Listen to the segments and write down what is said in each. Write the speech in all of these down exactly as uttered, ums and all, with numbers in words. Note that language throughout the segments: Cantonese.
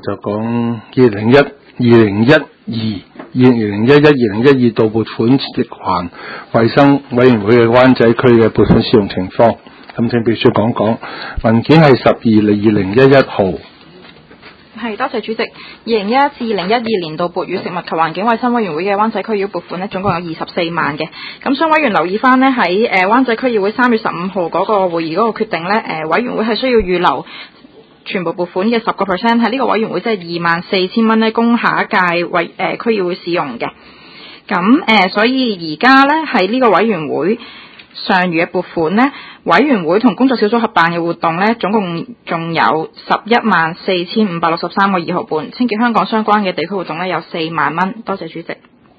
就講二零一二零一二二零一一二零一二度撥款直環衛生委員會嘅灣仔區嘅撥款使用情況。咁請秘書講講，文件係十二零二零一一號。 係，多謝主席。二零一一至二零一二年度撥予食物及環境衛生委員會嘅灣仔區議會撥款呢，總共有二十四萬嘅。咁想委員留意翻呢，喺誒灣仔區議會三月十五號嗰個會議嗰個決定呢，誒委員會係需要預留全部撥款嘅十個 percent 喺呢個委員會，即係二萬四千蚊呢，供下一屆委誒區議會使用嘅。咁誒，所以而家呢，喺呢個委員會上餘嘅撥款呢，委員會同工作小組合辦嘅活動呢，總共仲有十一萬四千五百六十三個二毫半。清潔香港相關嘅地區活動呢，有四萬蚊。多謝主席。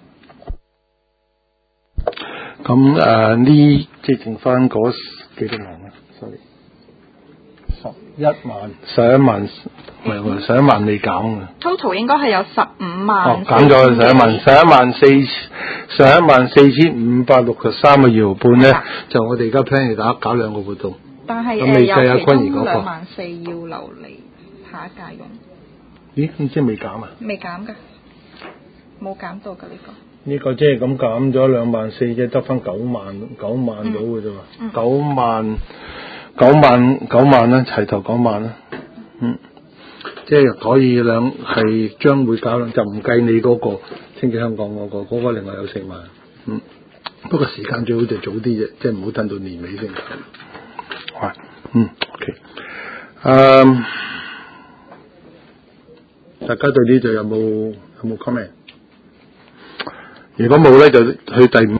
咁誒呢，即係剩翻嗰幾多萬啊 ？sorry，十一萬，十一萬，唔係喎，十一萬未減嘅。 total 應該係有十五萬。 哦，減咗十一萬，十一萬四，十一萬四千五百六十三個二毫半咧，就我哋而家 plan 嚟打搞兩個活動。 但係咁未計阿君怡嗰個兩萬四要留嚟下一屆用。 咦？咁即係未減啊？ 未減㗎，冇減到㗎呢個。 呢個即係咁減咗兩萬四，即係得翻九萬九萬到嘅啫嘛，九萬九萬九萬啦，齊頭九萬啦，嗯，即係可以兩係將會搞兩，就唔計你嗰個清潔香港嗰個，嗰個另外有四萬，嗯，不過時間最好就早啲啫，即係唔好等到年尾先搞。好啊，嗯 ，OK， 嗯，大家對呢度有冇有冇 comment？如果冇咧，就去第五。